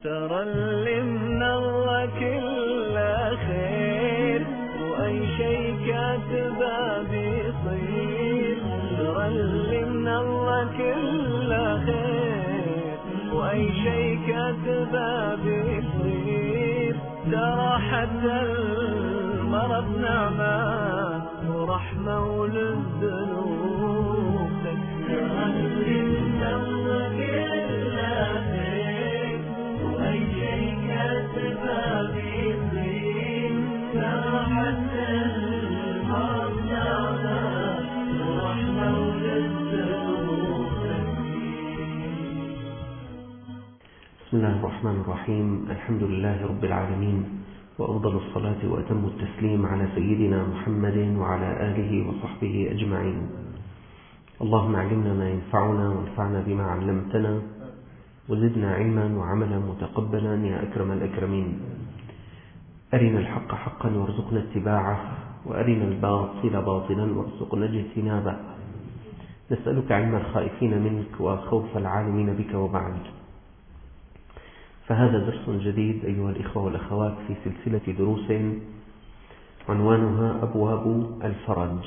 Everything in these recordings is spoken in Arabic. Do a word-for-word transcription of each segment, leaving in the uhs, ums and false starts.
ترى اللي من الله كل خير، وأي شيء كاتبه بيصير. ترى اللي من الله كل خير، وأي شيء كاتبه بيصير. ترى حتى المرض نعمة ورحمة وللذنوب تكفير. ترى اللي من الله كل خير، وأي شيء كاتبه بيصير. ترى حتى المرض نعمة ورحمة وللذنوب تكفير. بسم الله الرحمن الرحيم. الحمد لله رب العالمين، وأفضل الصلاة وأتم التسليم على سيدنا محمد وعلى آله وصحبه أجمعين. اللهم علمنا ما ينفعنا وانفعنا بما علمتنا، وزدنا علما وعملا متقبلا يا أكرم الأكرمين. أرنا الحق حقا وارزقنا اتباعه، وأرنا الباطل باطلا وارزقنا اجتنابه. نسألك علم الخائفين منك وخوف العالمين بك، وبعد. فهذا درس جديد أيها الإخوة والأخوات في سلسلة دروس عنوانها أبواب الفرج.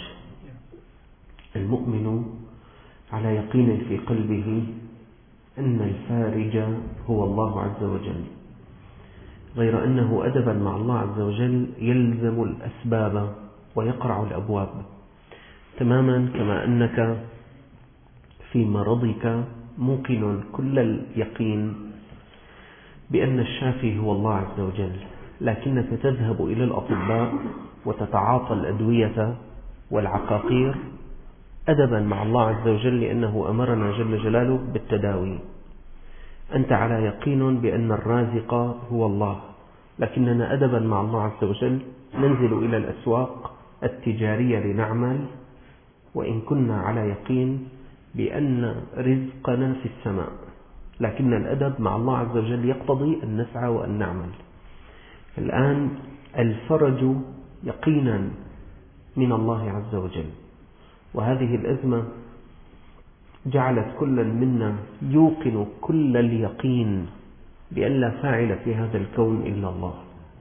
المؤمن على يقين في قلبه أن الفارج هو الله عز وجل، غير أنه أدبا مع الله عز وجل يلزم الأسباب ويقرع الأبواب، تماما كما أنك في مرضك موقن كل اليقين بأن الشافي هو الله عز وجل، لكنك تذهب إلى الأطباء وتتعاطى الأدوية والعقاقير أدبا مع الله عز وجل، لأنه أمرنا جل جلاله بالتداوي. أنت على يقين بأن الرازق هو الله، لكننا أدبا مع الله عز وجل ننزل إلى الأسواق التجارية لنعمل، وإن كنا على يقين بأن رزقنا في السماء، لكن الأدب مع الله عز وجل يقتضي أن نسعى وأن نعمل. الآن الفرج يقينا من الله عز وجل، وهذه الأزمة جعلت كل منا يوقن كل اليقين بأن لا فاعل في هذا الكون إلا الله.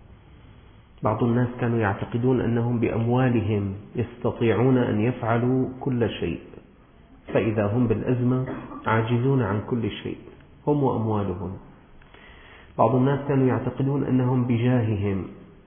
بعض الناس كانوا يعتقدون أنهم بأموالهم يستطيعون أن يفعلوا كل شيء، فإذا هم بالأزمة عاجزون عن كل شيء، هم وأموالهم. بعض الناس كانوا يعتقدون أنهم بجاههم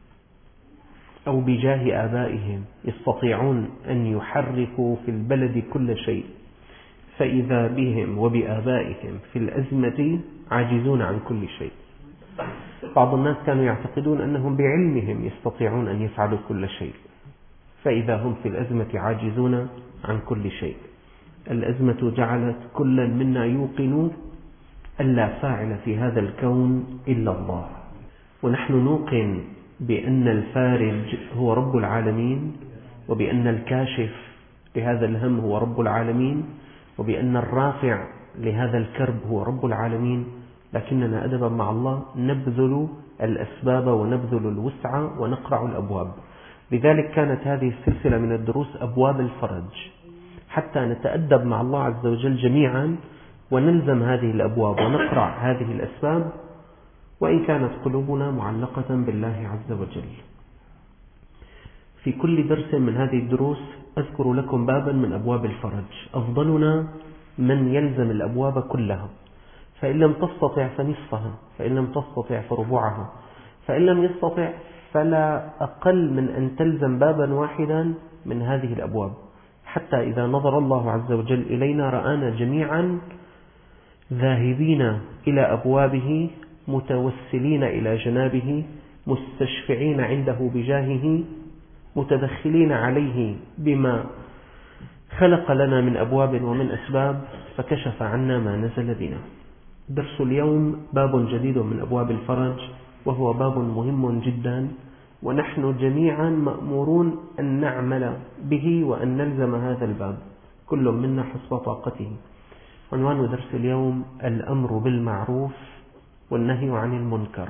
أو بجاه آبائهم يستطيعون أن يحركوا في البلد كل شيء، فإذا بهم وبآبائهم في الأزمة عاجزون عن كل شيء. بعض الناس كانوا يعتقدون أنهم بعلمهم يستطيعون أن يفعلوا كل شيء، فإذا هم في الأزمة عاجزون عن كل شيء. الأزمة جعلت كل منا يوقن أن لا فاعل في هذا الكون إلا الله، ونحن نوقن بأن الفارج هو رب العالمين، وبأن الكاشف لهذا الهم هو رب العالمين، وبأن الرافع لهذا الكرب هو رب العالمين، لكننا أدبا مع الله نبذل الأسباب ونبذل الوسع ونقرع الأبواب. لذلك كانت هذه السلسلة من الدروس أبواب الفرج، حتى نتأدب مع الله عز وجل جميعا ونلزم هذه الأبواب ونقرع هذه الأسباب، وإن كانت قلوبنا معلقة بالله عز وجل. في كل درس من هذه الدروس أذكر لكم بابا من أبواب الفرج. أفضلنا من يلزم الأبواب كلها، فإن لم تستطع فنصفها، فإن لم تستطع فربعها، فإن لم يستطع فلا أقل من أن تلزم بابا واحدا من هذه الأبواب، حتى إذا نظر الله عز وجل إلينا رآنا جميعا ذاهبين إلى أبوابه، متوسلين إلى جنابه، مستشفعين عنده بجاهه، متدخلين عليه بما خلق لنا من أبواب ومن أسباب، فكشف عنا ما نزل بنا. درس اليوم باب جديد من أبواب الفرج، وهو باب مهم جدا، ونحن جميعا مأمورون أن نعمل به وأن نلزم هذا الباب، كل منا حسب طاقته. عنوان درس اليوم الأمر بالمعروف والنهي عن المنكر.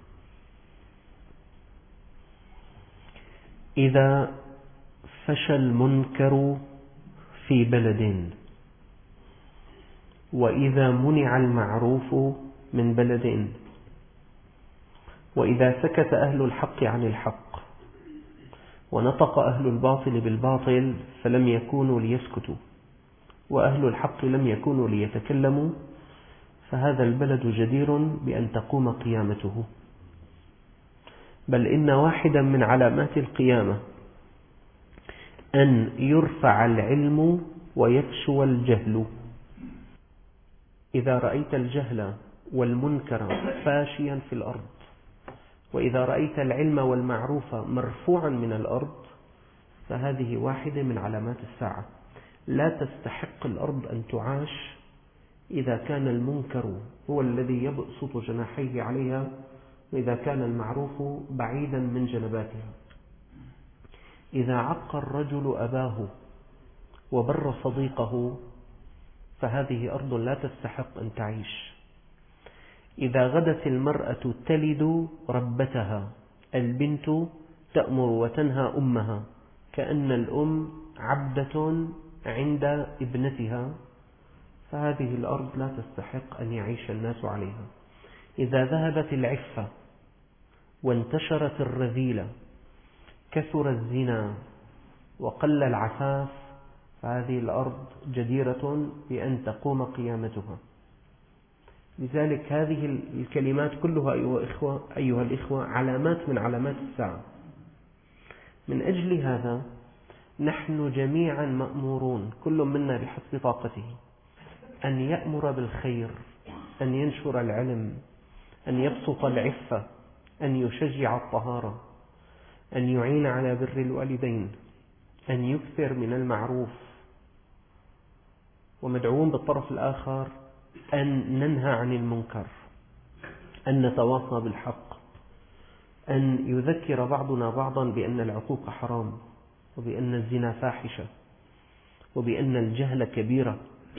إذا فشى المنكر في بلد، وإذا منع المعروف من بلد، وإذا سكت أهل الحق عن الحق ونطق أهل الباطل بالباطل فلم يكونوا ليسكتوا، وأهل الحق لم يكونوا ليتكلموا، فهذا البلد جدير بأن تقوم قيامته. بل إن واحدا من علامات القيامة أن يرفع العلم ويفشو الجهل. إذا رأيت الجهل والمنكر فاشيا في الأرض، وإذا رأيت العلم والمعروف مرفوعا من الأرض، فهذه واحدة من علامات الساعة. لا تستحق الأرض أن تعاش إذا كان المنكر هو الذي يبسط جناحيه عليها، وإذا كان المعروف بعيدا من جنباتها. إذا عق الرجل أباه وبر صديقه فهذه أرض لا تستحق أن تعيش. إذا غدت المرأة تلد ربتها، البنت تأمر وتنهى أمها كأن الأم عبدة عند ابنتها، فهذه الأرض لا تستحق أن يعيش الناس عليها. إذا ذهبت العفة وانتشرت الرذيلة، كثر الزنا وقل العفاف، فهذه الأرض جديرة بأن تقوم قيامتها. لذلك هذه الكلمات كلها أيها الإخوة, أيها الإخوة علامات من علامات الساعة. من أجل هذا نحن جميعا مأمورون، كل منا بحسب طاقته، أن يأمر بالخير، أن ينشر العلم، أن يبسط العفة، أن يشجع الطهارة، أن يعين على بر الوالدين، أن يكثر من المعروف. ومدعوون بالطرف الآخر أن ننهى عن المنكر، أن نتواصى بالحق، أن يذكر بعضنا بعضا بأن العقوق حرام، وبأن الزنا فاحشة، وبأن الجهل كبيرة.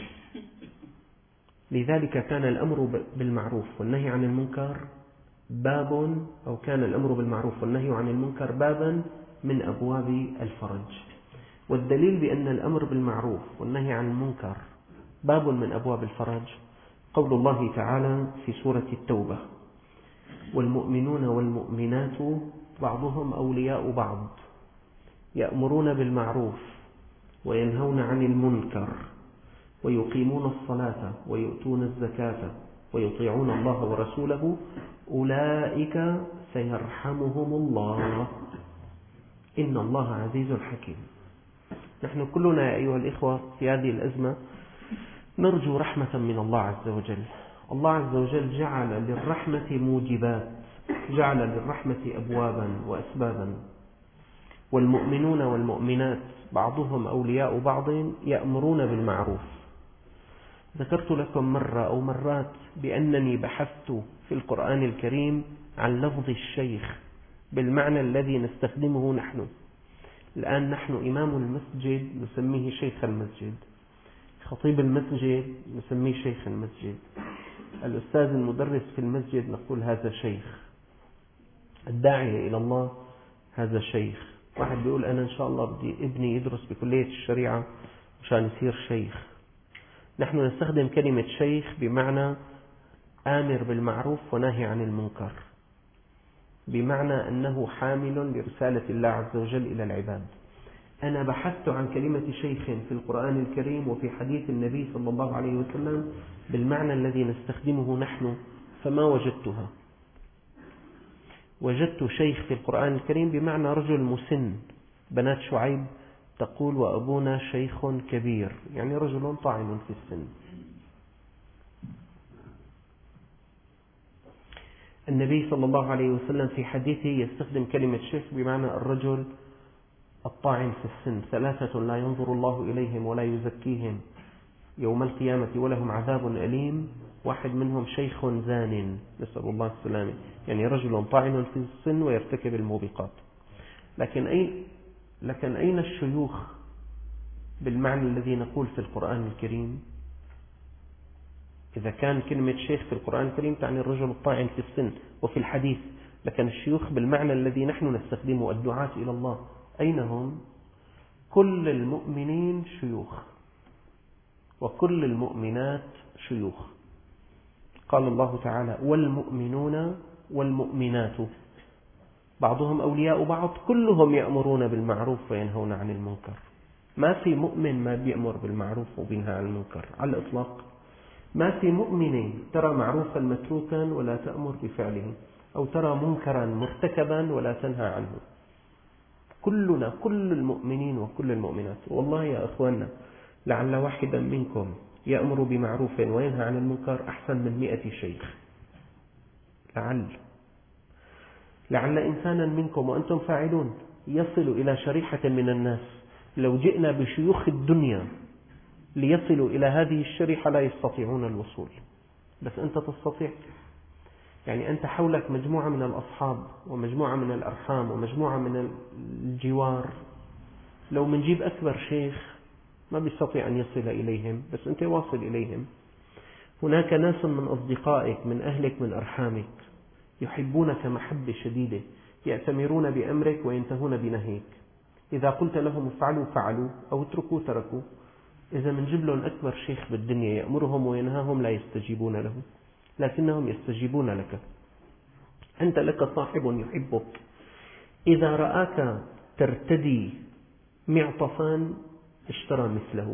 لذلك كان الأمر بالمعروف والنهي عن المنكر باب، أو كان الأمر بالمعروف والنهي عن المنكر بابا من أبواب الفرج. والدليل بأن الأمر بالمعروف والنهي عن المنكر باب من أبواب الفرج قول الله تعالى في سورة التوبة: والمؤمنون والمؤمنات بعضهم أولياء بعض يأمرون بالمعروف وينهون عن المنكر ويقيمون الصلاة ويؤتون الزكاة ويطيعون الله ورسوله أولئك سيرحمهم الله إن الله عزيز حكيم. نحن كلنا يا أيها الإخوة في هذه الأزمة نرجو رحمة من الله عز وجل. الله عز وجل جعل للرحمة موجبات، جعل للرحمة أبوابا وأسبابا. والمؤمنون والمؤمنات بعضهم أولياء بعض يأمرون بالمعروف. ذكرت لكم مرة أو مرات بأنني بحثت في القرآن الكريم عن لفظ الشيخ بالمعنى الذي نستخدمه نحن. الآن نحن إمام المسجد نسميه شيخ المسجد، خطيب المسجد نسميه شيخ المسجد، الأستاذ المدرس في المسجد نقول هذا شيخ، الداعية إلى الله هذا شيخ. واحد بيقول أنا إن شاء الله بدي ابني يدرس بكلية الشريعة مشان يصير شيخ. نحن نستخدم كلمة شيخ بمعنى آمر بالمعروف وناهي عن المنكر، بمعنى أنه حامل لرسالة الله عز وجل إلى العباد. أنا بحثت عن كلمة شيخ في القرآن الكريم وفي حديث النبي صلى الله عليه وسلم بالمعنى الذي نستخدمه نحن، فما وجدتها. وجدت شيخ في القرآن الكريم بمعنى رجل مسن. بنات شعيب تقول وأبونا شيخ كبير، يعني رجل طاعن في السن. النبي صلى الله عليه وسلم في حديثه يستخدم كلمة شيخ بمعنى الرجل الطاعن في السن. ثلاثة لا ينظر الله إليهم ولا يزكيهم يوم القيامة ولهم عذاب أليم، واحد منهم شيخ زان، نسأل الله السلامة، يعني رجل طاعن في السن ويرتكب الموبقات. لكن أين لكن أين الشيوخ بالمعنى الذي نقول في القرآن الكريم؟ إذا كان كلمة شيخ في القرآن الكريم تعني الرجل الطاعن في السن وفي الحديث، لكن الشيوخ بالمعنى الذي نحن نستخدمه الدعاة إلى الله أين هم؟ كل المؤمنين شيوخ وكل المؤمنات شيوخ. قال الله تعالى والمؤمنون والمؤمنات بعضهم أولياء بعض كلهم يأمرون بالمعروف وينهون عن المنكر. ما في مؤمن ما بيأمر بالمعروف وبينهى عن المنكر على الإطلاق. ما في مؤمنة ترى معروفا متروكا ولا تأمر بفعله، أو ترى منكرا مرتكبا ولا تنهى عنه. كلنا، كل المؤمنين وكل المؤمنات. والله يا أخواننا لعل واحدا منكم يأمر بمعروف وينهى عن المنكر أحسن من مئة شيخ. لعل لعل إنسانا منكم وأنتم فاعلون يصل إلى شريحة من الناس لو جئنا بشيوخ الدنيا ليصلوا إلى هذه الشريحة لا يستطيعون الوصول، بس أنت تستطيع. يعني أنت حولك مجموعة من الأصحاب ومجموعة من الأرحام ومجموعة من الجوار، لو منجيب أكبر شيخ ما بيستطيع أن يصل إليهم، بس أنت واصل إليهم. هناك ناس من أصدقائك، من أهلك، من أرحامك يحبونك محبة شديدة، يأتمرون بأمرك وينتهون بنهيك. إذا قلت لهم افعلوا فعلوا، أو اتركوا تركوا. إذا منجيب لهم أكبر شيخ بالدنيا يأمرهم وينهاهم لا يستجيبون له، لكنهم يستجيبون لك. أنت لك صاحب يحبك، إذا رآك ترتدي معطفا اشترى مثله،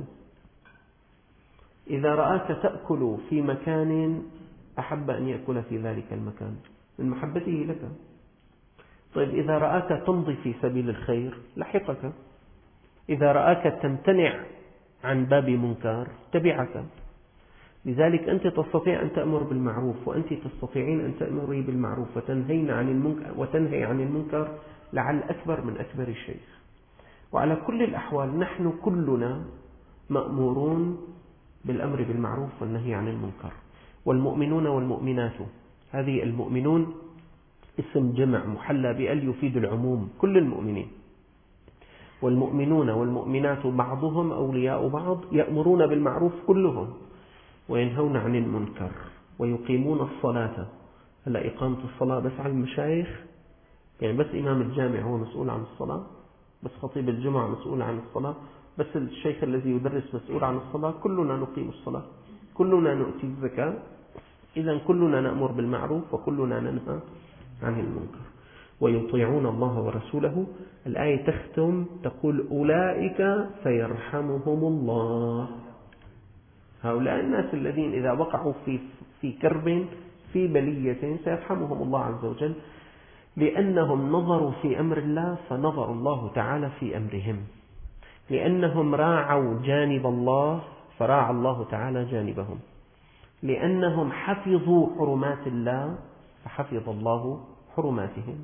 إذا رآك تأكل في مكان أحب أن يأكل في ذلك المكان من محبته لك. طيب إذا رآك تمضي في سبيل الخير لحقك، إذا رآك تمتنع عن باب منكر تبعك. لذلك أنت تستطيع أن تأمر بالمعروف، وأنت تستطيعين أن تأمري بالمعروف وتنهين عن المنكر وتنهي عن المنكر لعل أكبر من أكبر الشيخ. وعلى كل الأحوال نحن كلنا مأمورون بالأمر بالمعروف والنهي عن المنكر. والمؤمنون والمؤمنات، هذه المؤمنون اسم جمع محلى بأل يفيد العموم، كل المؤمنين. والمؤمنون والمؤمنات بعضهم أولياء بعض، يأمرون بالمعروف كلهم وينهون عن المنكر ويقيمون الصلاة. هلا إقامة الصلاة بس على المشايخ؟ يعني بس إمام الجامع هو مسؤول عن الصلاة؟ بس خطيب الجمعة مسؤول عن الصلاة؟ بس الشيخ الذي يدرس مسؤول عن الصلاة؟ كلنا نقيم الصلاة، كلنا نؤتي الزكاة. إذا كلنا نأمر بالمعروف وكلنا ننهى عن المنكر ويطيعون الله ورسوله. الآية تختم تقول أولئك سيرحمهم الله. هؤلاء الناس الذين إذا وقعوا في في كرب في بلية سيرحمهم الله عز وجل، لأنهم نظروا في أمر الله فنظر الله تعالى في أمرهم، لأنهم راعوا جانب الله فراعى الله تعالى جانبهم، لأنهم حفظوا حرمات الله فحفظ الله حرماتهم،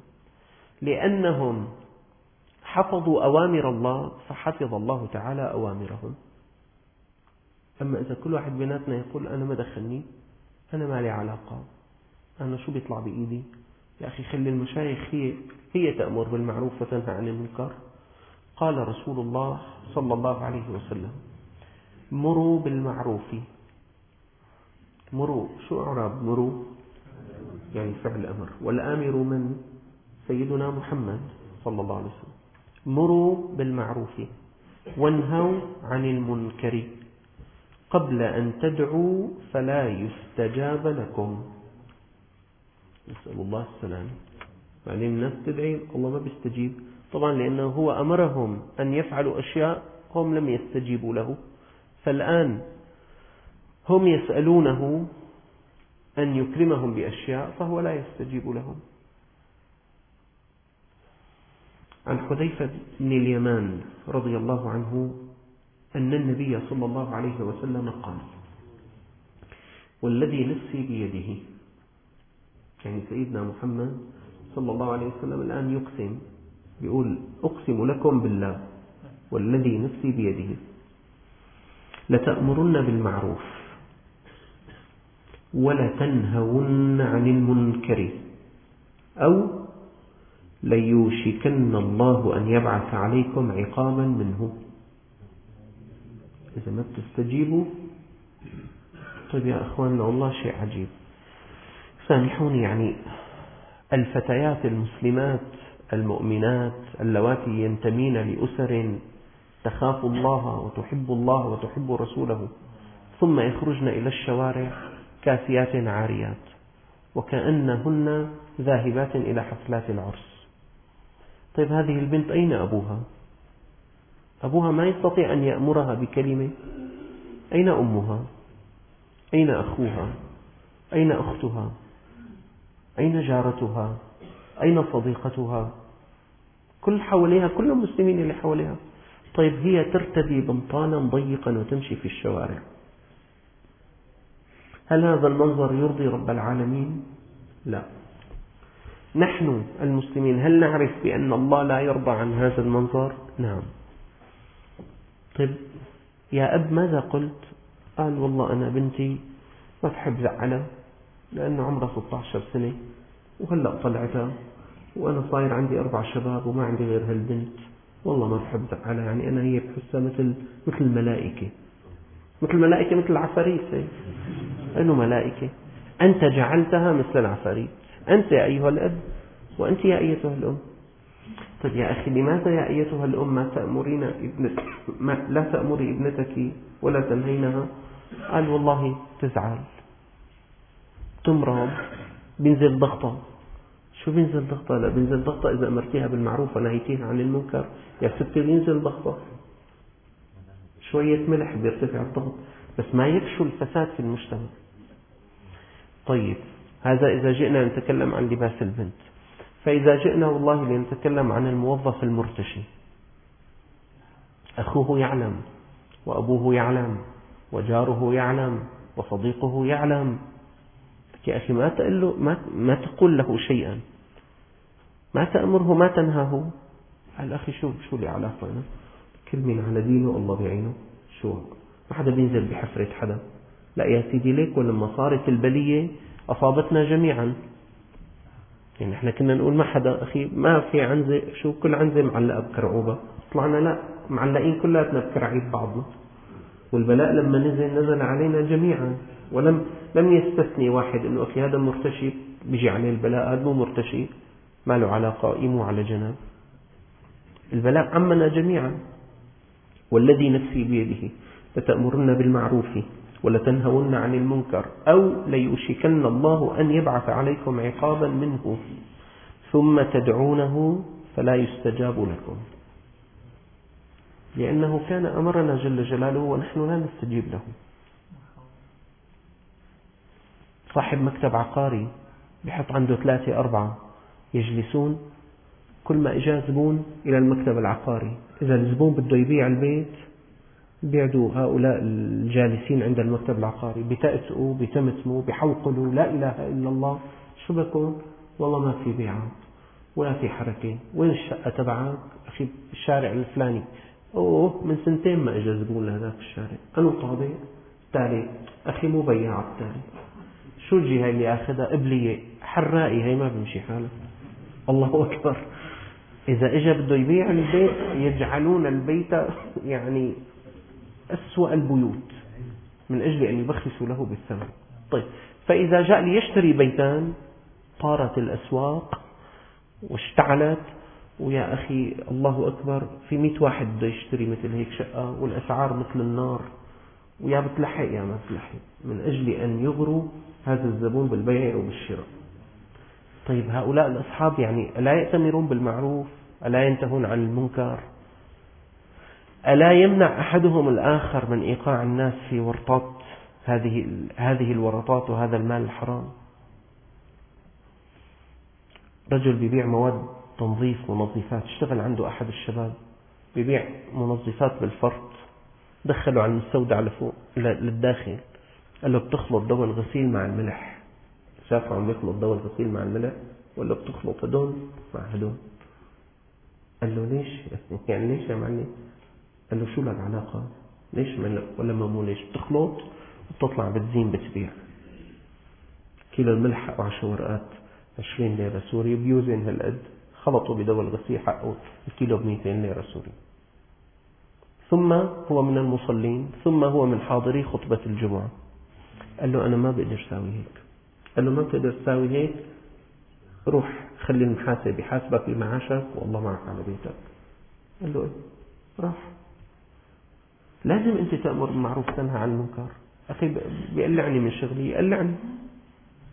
لأنهم حفظوا أوامر الله فحفظ الله تعالى أوامرهم. أما إذا كل واحد بيناتنا يقول أنا ما دخلني، أنا ما لي علاقة، أنا شو بيطلع بإيدي، يا أخي خلي المشايخ هي هي تأمر بالمعروف وتنهى عن المنكر. قال رسول الله صلى الله عليه وسلم مروا بالمعروف. مروا شو إعراب مروا؟ يعني فعل أمر، والآمر من؟ سيدنا محمد صلى الله عليه وسلم. مروا بالمعروف وانهوا عن المنكر قبل أن تدعوا فلا يستجاب لكم. نسأل الله السلام. يعني الناس تدعي الله ما بيستجيب، طبعا لأنه هو أمرهم أن يفعلوا أشياء هم لم يستجيبوا له، فالآن هم يسألونه أن يكرمهم بأشياء فهو لا يستجيب لهم. عن حذيفة بن اليمان رضي الله عنه أن النبي صلى الله عليه وسلم قال والذي نفسي بيده، يعني سيدنا محمد صلى الله عليه وسلم الآن يقسم، يقول أقسم لكم بالله والذي نفسي بيده لتأمرن بالمعروف ولتنهون عن المنكر أو ليوشكن الله أن يبعث عليكم عقابا منه. إذا ما بتستجيبوا، طيب يا أخواننا والله شيء عجيب. سامحوني، يعني الفتيات المسلمات المؤمنات اللواتي ينتمين لأسر تخاف الله وتحب الله وتحب رسوله ثم يخرجن إلى الشوارع كاسيات عاريات وكأنهن ذاهبات إلى حفلات العرس. طيب هذه البنت أين أبوها؟ أبوها ما يستطيع أن يأمرها بكلمة. أين أمها؟ أين أخوها؟ أين أختها؟ أين جارتها؟ أين صديقتها؟ كل حواليها، كل المسلمين اللي حواليها. طيب هي ترتدي بنطالا ضيقا وتمشي في الشوارع. هل هذا المنظر يرضي رب العالمين؟ لا. نحن المسلمين هل نعرف بأن الله لا يرضى عن هذا المنظر؟ نعم. طيب يا أب ماذا قلت؟ قال والله أنا بنتي ما بحب زعلها لأنه عمرها ستة عشر سنة وهلأ طلعتها وأنا صاير عندي أربع شباب وما عندي غير هالبنت، والله ما بحب زعلها، يعني أنا هي بحسها مثل مثل الملائكة، مثل الملائكة، مثل العفاريت. أنه ملائكة، أنت جعلتها مثل العفاريت، أنت يا أيها الأب وأنت يا أيتها الأم. طيب يا أخي لماذا يا أيتها الأم ما تأمرين ابنتك، ما لا تأمري ابنتك ولا تنهينها؟ قال والله تزعل، تمرض، بينزل ضغطها. شو بينزل ضغطها؟ لا بينزل ضغطها إذا أمرتيها بالمعروف ونهيتيها عن المنكر يا ستي بينزل ضغطها، شوية ملح بيرتفع الضغط، بس ما يفشو الفساد في المجتمع. طيب هذا إذا جئنا نتكلم عن لباس البنت. فإذا جئنا والله لنتكلم عن الموظف المرتشي، أخوه يعلم وأبوه يعلم وجاره يعلم وصديقه يعلم، يا أخي ما تقول له، ما, ما تقول له شيئا، ما تأمره، ما تنهاه. قال أخي شو شو لي علاقة أنا؟ كل من على دينه الله بيعينه. شو ما حدا بينزل بحفرة حدا. لا يا سيدي، ليك ولما صارت البلية أصابتنا جميعا. يعني احنا كنا نقول ما حدا أخي ما في عنزة، شو كل عنزة معلقة بكرعوبة، طلعنا لا معلقين كلاتنا بكرعيب بعضنا. والبلاء لما نزل نزل علينا جميعا، ولم لم يستثني واحد انه اخي هذا مرتشي بيجي عليه البلاء، هذا مو مرتشي ما له علاقة، قائموا على جنب. البلاء عمنا جميعا. والذي نفسي بيده لتأمرن بالمعروف ولتنهون عن المنكر أو ليوشكن الله أن يبعث عليكم عقابا منه ثم تدعونه فلا يستجاب لكم، لأنه كان أمرنا جل جلاله ونحن لا نستجيب له. صاحب مكتب عقاري بيحط عنده ثلاثة أربعة يجلسون، كل ما إجا زبون إلى المكتب العقاري، إذا الزبون بده يبيع البيت بيعدوا هؤلاء الجالسين عند المكتب العقاري، بتأسئوا بتمتموا بحوقلوا لا إله إلا الله. شو بكون؟ والله ما في بيعة ولا في حركة. وين الشقة تبعك؟ أخي الشارع الفلاني. أوه من سنتين ما إجا زبون لهذاك الشارع. أنا طابع تالي أخي مو بياع التالي. شو الجهة اللي أخذها؟ قبلية حرائي، هي ما بمشي حالة. الله أكبر. إذا إجا بده يبيع البيت يجعلون البيت يعني أسوأ البيوت من أجل أن يبخسوا له بالثمن. طيب فإذا جاء ليشتري بيتان طارت الأسواق واشتعلت، ويا أخي الله أكبر في مئة واحد بده يشتري مثل هيك شقة والأسعار مثل النار، ويا بتلحق يا ما بتلحق، من أجل أن يغروا هذا الزبون بالبيع وبالشراء. طيب هؤلاء الأصحاب يعني ألا يأتمرون بالمعروف؟ ألا ينتهون عن المنكر؟ ألا يمنع أحدهم الآخر من إيقاع الناس في ورطات هذه هذه الورطات وهذا المال الحرام؟ رجل بيبيع مواد تنظيف منظفات، اشتغل عنده أحد الشباب بيبيع منظفات بالفرط، دخله على المستودع لفوق للداخل، قال له بتخلط دواء الغسيل مع الملح. شافه عم بيخلط دواء الغسيل مع الملح ولا بتخلط هدول مع هدول؟ قال له ليش يعني ليش يا معلم؟ قال له شو لك علاقة؟ ليش ملح ولا مو ليش؟ بتخلط وبتطلع بتزين بتبيع. كيلو الملح حقه عشر ورقات عشرين ليرة سوري، بيوزن هالقد، خلطوا بدواء الغسيل حقه الكيلو بمئتين ليرة سوري. ثم هو من المصلين، ثم هو من حاضري خطبة الجمعة. قال له أنا ما بقدر ساوي هيك. قال له ما بتقدر تساوي هيك؟ روح خلي المحاسب يحاسبك بمعاشك والله معك على بيتك. قال له إيه؟ راح. لازم أنت تأمر بالمعروف تنهى عن المنكر. أخي بيقلعني من شغلي، يقلعني.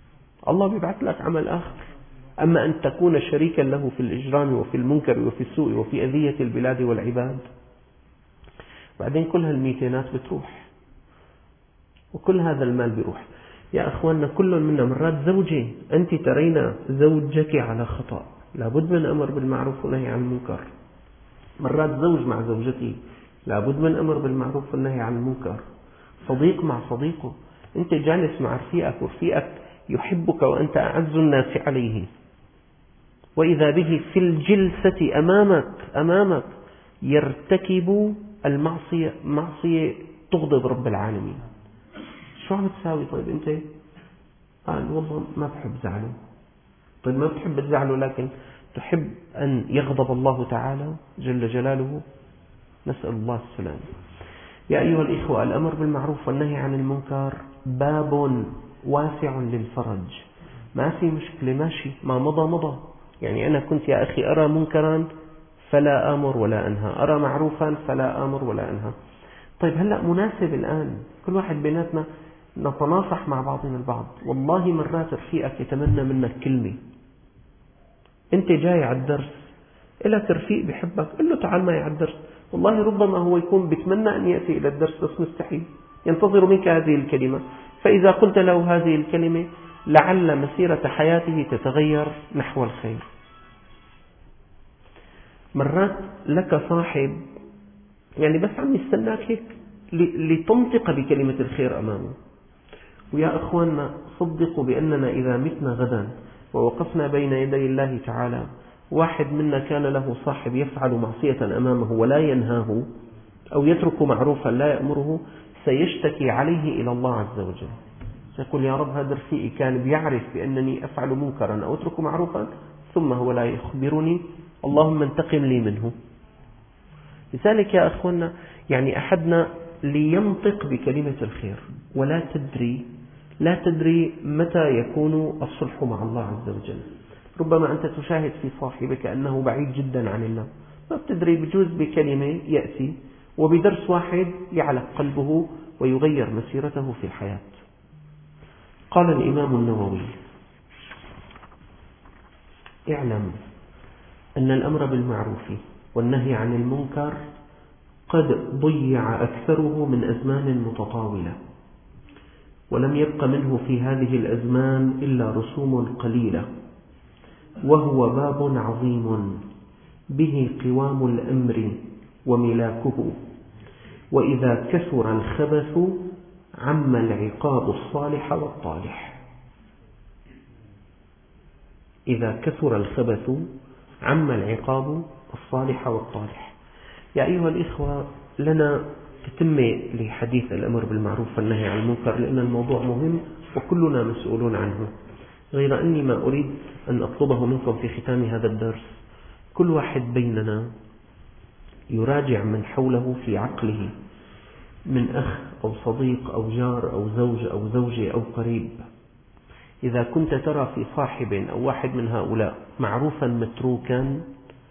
الله بيبعث لك عمل آخر. أما أن تكون شريكا له في الإجرام وفي المنكر وفي السوء وفي أذية البلاد والعباد، بعدين كل هالميتينات بتروح وكل هذا المال بيروح. يا أخواننا، كل منا مرات زوجة، أنت ترين زوجك على خطأ، لابد من أمر بالمعروف ونهي عن المنكر. مرات زوج مع زوجته، لابد من أمر بالمعروف والنهي عن المنكر. صديق مع صديقه، أنت جالس مع رفيقك ورفيقك يحبك وأنت أعز الناس عليه، وإذا به في الجلسة أمامك أمامك يرتكب المعصية، معصية تغضب رب العالمين. شو عم تساوي؟ طيب أنت قال والله ما بحب زعله. طيب ما بتحب تزعله لكن تحب أن يغضب الله تعالى جل جلاله؟ نسأل الله السلام. يا أيها الإخوة، الأمر بالمعروف والنهي عن المنكر باب واسع للفرج، ما في مشكلة، ماشي، ما مضى مضى. يعني أنا كنت يا أخي أرى منكرا فلا آمر ولا أنهى، أرى معروفا فلا آمر ولا أنهى. طيب هلأ مناسب الآن كل واحد بيناتنا نتناصح مع بعضنا البعض. والله مرات رفيقك يتمنى منك كلمة، أنت جاي على الدرس، إلك رفيق بحبك، قل له تعال معي على الدرس. والله ربما هو يكون بيتمنى أن يأتي إلى الدرس بس مستحيل، ينتظر منك هذه الكلمة. فإذا قلت له هذه الكلمة لعل مسيرة حياته تتغير نحو الخير. مرات لك صاحب يعني بس عم يستناك هيك لتنطق بكلمة الخير أمامه. ويا أخواننا، صدقوا بأننا إذا متنا غدا ووقفنا بين يدي الله تعالى، واحد منا كان له صاحب يفعل معصية أمامه ولا ينهاه، أو يترك معروفا لا يأمره، سيشتكي عليه إلى الله عز وجل. سيقول يا رب هذا رفيقي كان بيعرف بأنني أفعل منكرا أو أترك معروفا ثم هو لا يخبرني، اللهم انتقم لي منه. لذلك يا أخوانا، يعني أحدنا لينطق بكلمة الخير، ولا تدري لا تدري متى يكون الصلح مع الله عز وجل. ربما أنت تشاهد في صاحبك أنه بعيد جدا عن الله، ما بتدري، بجوز بكلمة يأتي وبدرس واحد يعلق قلبه ويغير مسيرته في الحياة. قال الإمام النووي: اعلم أن الأمر بالمعروف والنهي عن المنكر قد ضيع أكثره من أزمان متطاولة، ولم يبق منه في هذه الأزمان إلا رسوم قليلة، وهو باب عظيم به قوام الأمر وملاكه، وإذا كثر الخبث عم العقاب الصالح والطالح. إذا كثر الخبث عم العقاب الصالح والطالح. يا أيها الإخوة، لنا تتمة لحديث الأمر بالمعروف والنهي عن المنكر، لأن الموضوع مهم وكلنا مسؤولون عنه. غير أني ما أريد أن أطلبه منكم في ختام هذا الدرس، كل واحد بيننا يراجع من حوله في عقله، من أخ أو صديق أو جار أو زوج أو زوجة أو قريب، إذا كنت ترى في صاحب أو واحد من هؤلاء معروفا متروكا،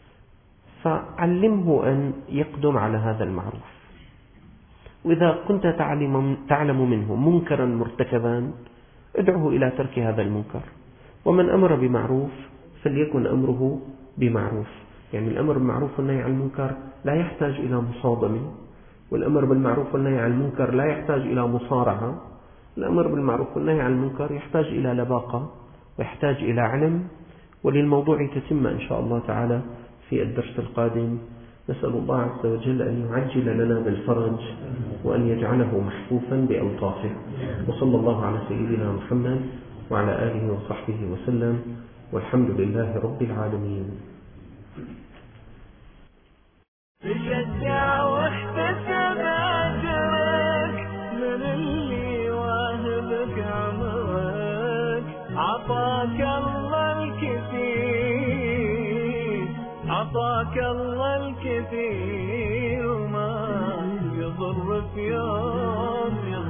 فعلمه أن يقدم على هذا المعروف. وإذا كنت تعلم, تعلم منه منكرا مرتكبا، ادعه إلى ترك هذا المنكر. ومن أمر بمعروف فليكن أمره بمعروف. يعني الأمر بالمعروف والنهي عن المنكر لا يحتاج إلى مصادمة، والأمر بالمعروف والنهي عن المنكر لا يحتاج إلى مصارعة. الأمر بالمعروف والنهي عن المنكر يحتاج إلى لباقة ويحتاج إلى علم، وللموضوع تتم إن شاء الله تعالى في الدرس القادم. نسأل الله عز وجل أن يعجل لنا بالفرج وأن يجعله محفوفا بألطافه. وصلى الله على سيدنا محمد وعلى آله وصحبه وسلم، والحمد لله رب العالمين. تشجع واحتسب أجرك من اللي واهبك عمرك، عطاك الله الكثير، عطاك الله الكثير، وما يضر في يوم